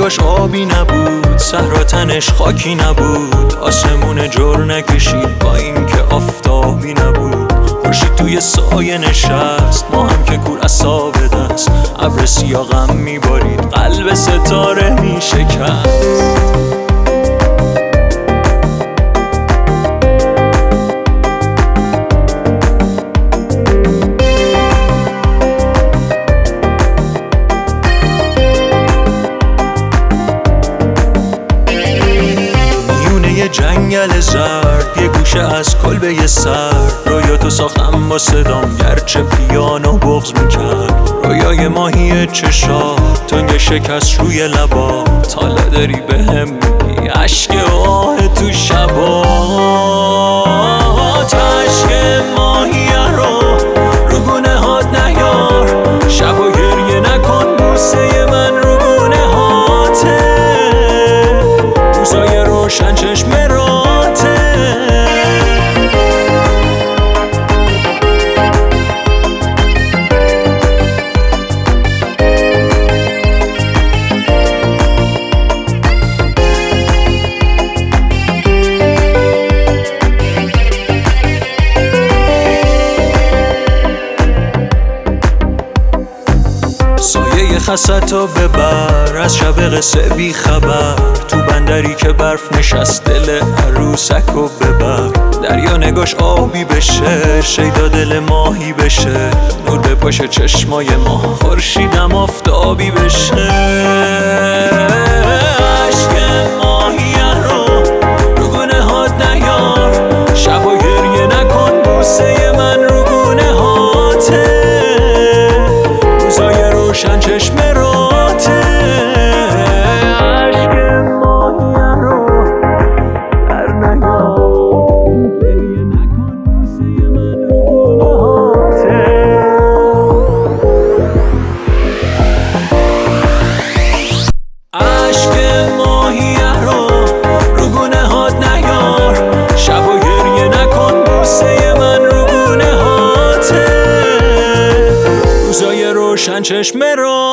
نگاش آبی نبود، صحرا تنش خاکی نبود، آسمون جر نکشید با این که آفتابی نبود. خورشید توی سایه نشست، ما هم که کور عصا به دست، ابر سیاه غم میبارید، قلب ستاره میشکست. جنگل زرد یه گوشه از کلبه سرد، رویاتو ساختم با صدام گرچه پیانو بغض میکرد. رویای ماهی چشات تنگ شکست روی لبا، تالا داری بهم میگی عشق آه تو شبات. عشق ماهی رو گونه هات نیار، شب و گریه نکن بوسه من رو گونه هاته، روزای روشن چشم سایه خستو ببر، از شب قصه بی خبر، تو بندری که برف نشست دل عروسکو ببر. دریا نگاش آبی بشه، شیدا دل ماهی بشه، نور بپاشه چشمای ما، خورشیدم آفتابی بشه. عشق ماهی رو گونه هات نیار، شب و گریه نکن بوسه من رو گونه هاته، روزای روشن چشم راته. عشق ماهی رو در نیار، گریه نکن بوسه من رو گونه هاته. عشق ماهی رو گونه هات نیار، شب و گریه نکن بوسه من رو گونه هاته، روزای روشن چشم را